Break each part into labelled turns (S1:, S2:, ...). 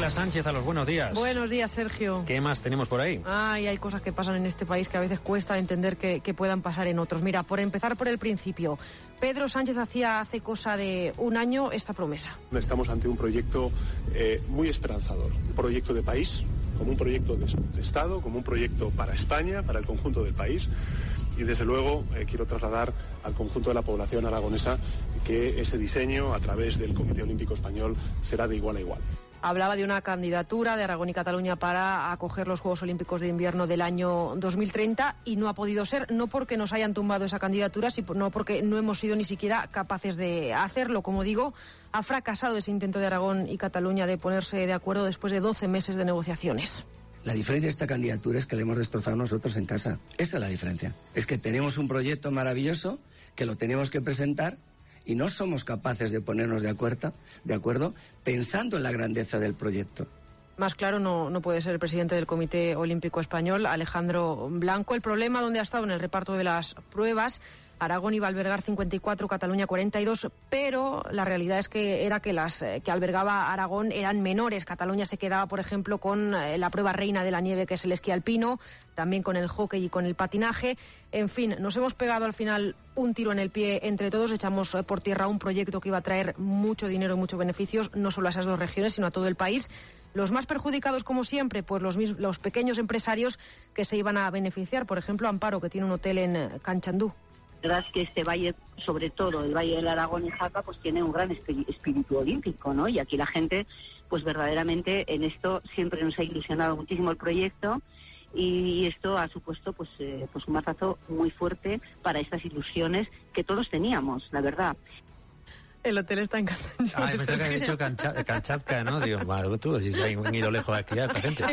S1: Ángela Sánchez, a los buenos días.
S2: Buenos días, Sergio.
S1: ¿Qué más tenemos por ahí?
S2: Hay cosas que pasan en este país que a veces cuesta entender que puedan pasar en otros. Mira, por empezar por el principio, Pedro Sánchez hacía hace cosa de un año esta promesa.
S3: Estamos ante un proyecto muy esperanzador, un proyecto de país, como un proyecto de Estado, como un proyecto para España, para el conjunto del país. Y desde luego quiero trasladar al conjunto de la población aragonesa que ese diseño a través del Comité Olímpico Español será de igual a igual.
S2: Hablaba de una candidatura de Aragón y Cataluña para acoger los Juegos Olímpicos de Invierno del año 2030 y no ha podido ser, no porque nos hayan tumbado esa candidatura, sino porque no hemos sido ni siquiera capaces de hacerlo. Como digo, ha fracasado ese intento de Aragón y Cataluña de ponerse de acuerdo después de 12 meses de negociaciones.
S4: La diferencia de esta candidatura es que le hemos destrozado nosotros en casa. Esa es la diferencia. Es que tenemos un proyecto maravilloso que lo tenemos que presentar y no somos capaces de ponernos de acuerdo pensando en la grandeza del proyecto.
S2: Más claro no puede ser el presidente del Comité Olímpico Español, Alejandro Blanco. El problema donde ha estado en el reparto de las pruebas, Aragón iba a albergar 54, Cataluña 42, pero la realidad es que las que albergaba Aragón eran menores. Cataluña se quedaba, por ejemplo, con la prueba reina de la nieve, que es el esquí alpino, también con el hockey y con el patinaje. En fin, nos hemos pegado al final un tiro en el pie entre todos. Echamos por tierra un proyecto que iba a traer mucho dinero y muchos beneficios, no solo a esas dos regiones, sino a todo el país. Los más perjudicados, como siempre, pues los pequeños empresarios que se iban a beneficiar. Por ejemplo, Amparo, que tiene un hotel en Canchandú.
S5: La verdad es que este valle, sobre todo el Valle del Aragón y Jaca, pues tiene un gran espíritu olímpico, ¿no? Y aquí la gente, pues verdaderamente en esto siempre nos ha ilusionado muchísimo el proyecto y esto ha supuesto pues un mazazo muy fuerte para estas ilusiones que todos teníamos, la verdad.
S2: El hotel está en Canchandú.
S1: Pensé que había dicho Kamchatka, ¿no? Digo, bueno, tú, si se han ido lejos de aquí a esta gente.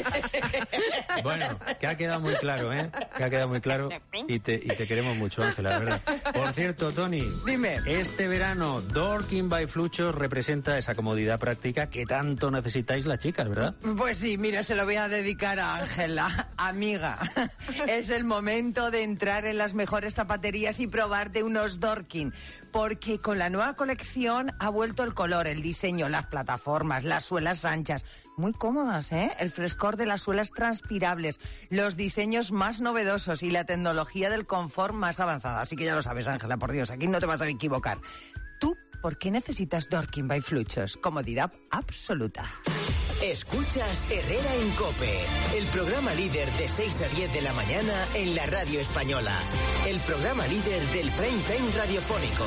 S1: Bueno, que ha quedado muy claro, ¿eh? Que ha quedado muy claro y te queremos mucho, Ángela, la verdad. Por cierto, Tony.
S6: Dime.
S1: Este verano, Dorking by Fluchos representa esa comodidad práctica que tanto necesitáis las chicas, ¿verdad?
S6: Pues sí, mira, se lo voy a dedicar a Ángela. Amiga, es el momento de entrar en las mejores zapaterías y probar de unos Dorking, porque con la nueva colección ha vuelto el color, el diseño, las plataformas, las suelas anchas, muy cómodas, ¿eh? El frescor de las suelas transpirables, los diseños más novedosos y la tecnología del confort más avanzada. Así que ya lo sabes, Ángela, por Dios, aquí no te vas a equivocar. ¿Tú por qué necesitas Dorking by Fluchos? Comodidad absoluta.
S7: Escuchas Herrera en COPE, el programa líder de 6 a 10 de la mañana en la radio española. El programa líder del prime time radiofónico.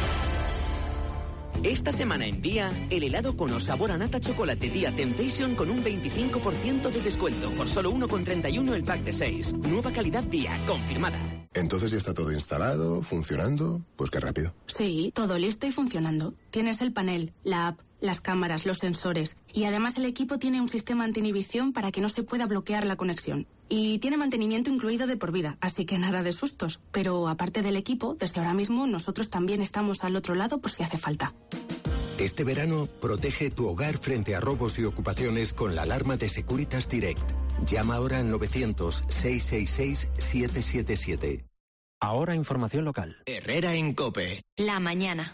S7: Esta semana en Día, el helado con sabor a nata chocolate Día Temptation con un 25% de descuento por solo 1,31 el pack de 6. Nueva calidad Día, confirmada.
S8: Entonces ya está todo instalado, funcionando. Pues qué rápido.
S9: Sí, todo listo y funcionando. Tienes el panel, la app, las cámaras, los sensores. Y además el equipo tiene un sistema anti-inhibición para que no se pueda bloquear la conexión. Y tiene mantenimiento incluido de por vida, así que nada de sustos. Pero aparte del equipo, desde ahora mismo nosotros también estamos al otro lado por si hace falta.
S10: Este verano, protege tu hogar frente a robos y ocupaciones con la alarma de Securitas Direct. Llama ahora al 900-666-777.
S1: Ahora información local.
S7: Herrera en COPE.
S11: La mañana.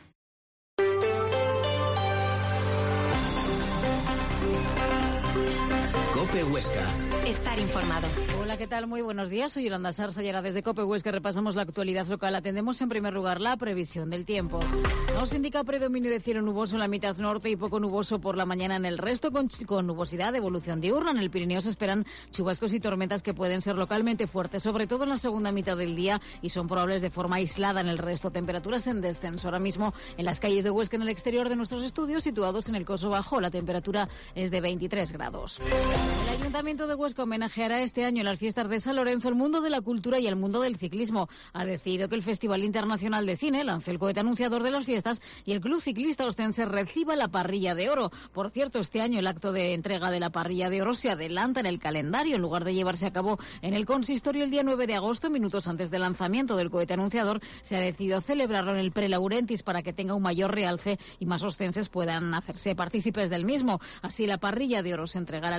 S7: COPE Huesca.
S11: Estar informado.
S12: Hola, ¿qué tal? Muy buenos días. Soy Yolanda Sarsa y ahora desde COPE Huesca repasamos la actualidad local. Atendemos en primer lugar la previsión del tiempo. Nos indica predominio de cielo nuboso en la mitad norte y poco nuboso por la mañana en el resto, con nubosidad de evolución diurna. En el Pirineo se esperan chubascos y tormentas que pueden ser localmente fuertes, sobre todo en la segunda mitad del día, y son probables de forma aislada en el resto. Temperaturas en descenso. Ahora mismo en las calles de Huesca, en el exterior de nuestros estudios, situados en el Coso Bajo, la temperatura es de 23 grados. El Ayuntamiento de Huesca homenajeará este año en las fiestas de San Lorenzo el mundo de la cultura y el mundo del ciclismo. Ha decidido que el Festival Internacional de Cine lance el cohete anunciador de las fiestas y el Club Ciclista Ostense reciba la Parrilla de Oro. Por cierto, este año el acto de entrega de la Parrilla de Oro se adelanta en el calendario. En lugar de llevarse a cabo en el consistorio el día 9 de agosto, minutos antes del lanzamiento del cohete anunciador, se ha decidido celebrarlo en el Prelaurentis para que tenga un mayor realce y más ostenses puedan hacerse partícipes del mismo. Así, la Parrilla de Oro se entregará al Club Ciclista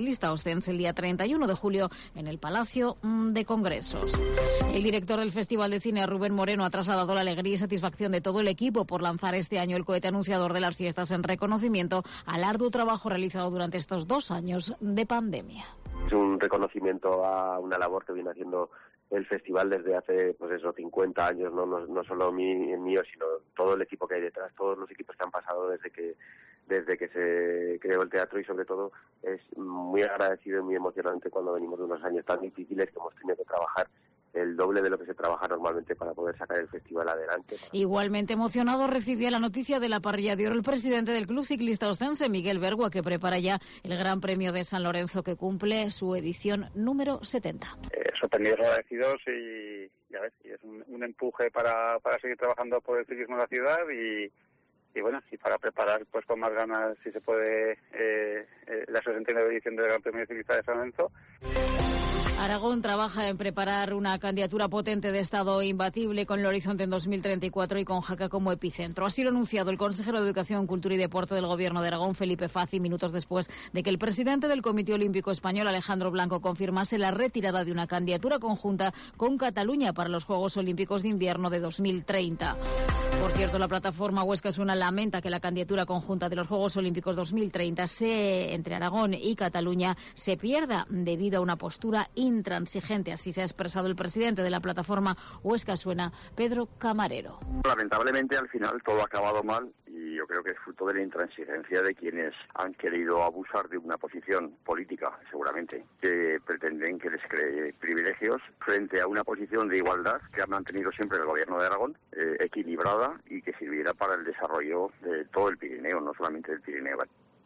S12: Ciclista Ostense el día 31 de julio en el Palacio de Congresos. El director del Festival de Cine, Rubén Moreno, ha trasladado la alegría y satisfacción de todo el equipo por lanzar este año el cohete anunciador de las fiestas en reconocimiento al arduo trabajo realizado durante estos 2 años de pandemia.
S13: Es un reconocimiento a una labor que viene haciendo el festival desde hace 50 años, no solo mío, sino todo el equipo que hay detrás, todos los equipos que han pasado desde que se creó el teatro, y sobre todo es muy agradecido y muy emocionante cuando venimos de unos años tan difíciles que hemos tenido que trabajar el doble de lo que se trabaja normalmente para poder sacar el festival adelante.
S12: Igualmente emocionado recibía la noticia de la parrilla de oro el presidente del Club Ciclista Ostense, Miguel Bergua, que prepara ya el Gran Premio de San Lorenzo, que cumple su edición número 70.
S14: Sorprendidos, agradecidos y es un empuje para seguir trabajando por el ciclismo en la ciudad y para preparar pues con más ganas, si se puede, la 69 edición del Gran Premio Ciclista de San Lorenzo.
S12: Aragón trabaja en preparar una candidatura potente de Estado imbatible con el horizonte en 2034 y con Jaca como epicentro. Así lo ha anunciado el consejero de Educación, Cultura y Deporte del Gobierno de Aragón, Felipe Fazi, minutos después de que el presidente del Comité Olímpico Español, Alejandro Blanco, confirmase la retirada de una candidatura conjunta con Cataluña para los Juegos Olímpicos de Invierno de 2030. Por cierto, la plataforma Huesca Suena lamenta que la candidatura conjunta de los Juegos Olímpicos 2030 entre Aragón y Cataluña se pierda debido a una postura intransigente. Así se ha expresado el presidente de la plataforma Huesca Suena, Pedro Camarero.
S15: Lamentablemente, al final todo ha acabado mal y yo creo que es fruto de la intransigencia de quienes han querido abusar de una posición política, seguramente, que pretenden que les cree privilegios frente a una posición de igualdad que ha mantenido siempre el Gobierno de Aragón, equilibrada y que sirviera para el desarrollo de todo el Pirineo, no solamente del Pirineo.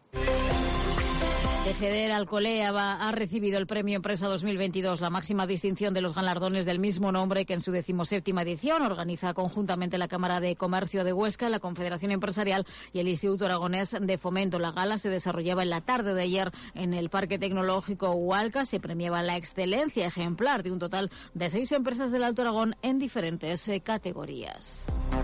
S12: FEDER Alcolea ha recibido el Premio Empresa 2022, la máxima distinción de los galardones del mismo nombre que en su 17ª edición organiza conjuntamente la Cámara de Comercio de Huesca, la Confederación Empresarial y el Instituto Aragonés de Fomento. La gala se desarrollaba en la tarde de ayer en el Parque Tecnológico Hualca. Se premiaba la excelencia ejemplar de un total de 6 empresas del Alto Aragón en diferentes categorías.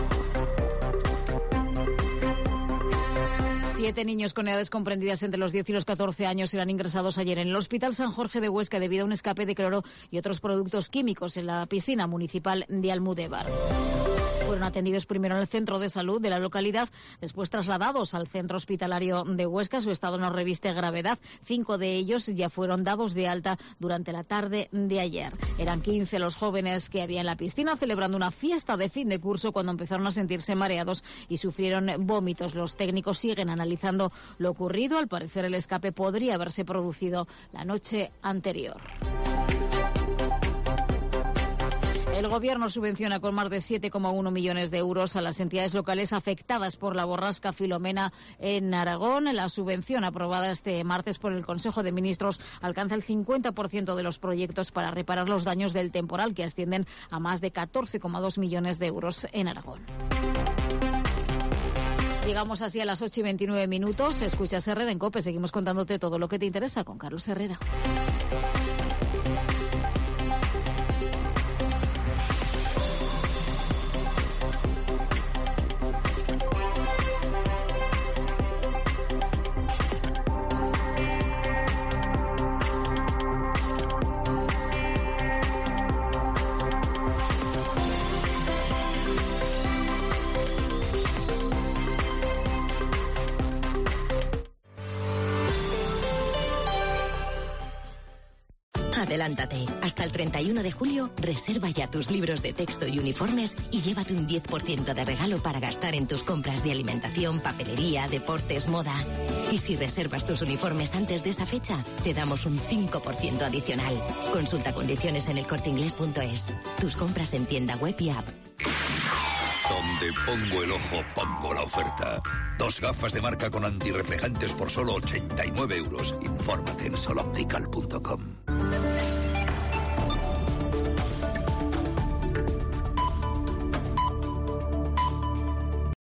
S12: 7 niños con edades comprendidas entre los 10 y los 14 años serán ingresados ayer en el Hospital San Jorge de Huesca debido a un escape de cloro y otros productos químicos en la piscina municipal de Almudévar. Fueron atendidos primero en el centro de salud de la localidad, después trasladados al centro hospitalario de Huesca. Su estado no reviste gravedad. 5 de ellos ya fueron dados de alta durante la tarde de ayer. Eran 15 los jóvenes que había en la piscina celebrando una fiesta de fin de curso cuando empezaron a sentirse mareados y sufrieron vómitos. Los técnicos siguen analizando lo ocurrido. Al parecer el escape podría haberse producido la noche anterior. El Gobierno subvenciona con más de 7,1 millones de euros a las entidades locales afectadas por la borrasca Filomena en Aragón. La subvención aprobada este martes por el Consejo de Ministros alcanza el 50% de los proyectos para reparar los daños del temporal, que ascienden a más de 14,2 millones de euros en Aragón. Llegamos así a las 8:29. Escuchas Herrera en COPE. Seguimos contándote todo lo que te interesa con Carlos Herrera.
S16: Adelántate. Hasta el 31 de julio, reserva ya tus libros de texto y uniformes y llévate un 10% de regalo para gastar en tus compras de alimentación, papelería, deportes, moda. Y si reservas tus uniformes antes de esa fecha, te damos un 5% adicional. Consulta condiciones en elcorteinglés.es. Tus compras en tienda web y app.
S17: Donde pongo el ojo, pongo la oferta. 2 gafas de marca con antirreflejantes por solo 89 euros. Infórmate en soloptical.com.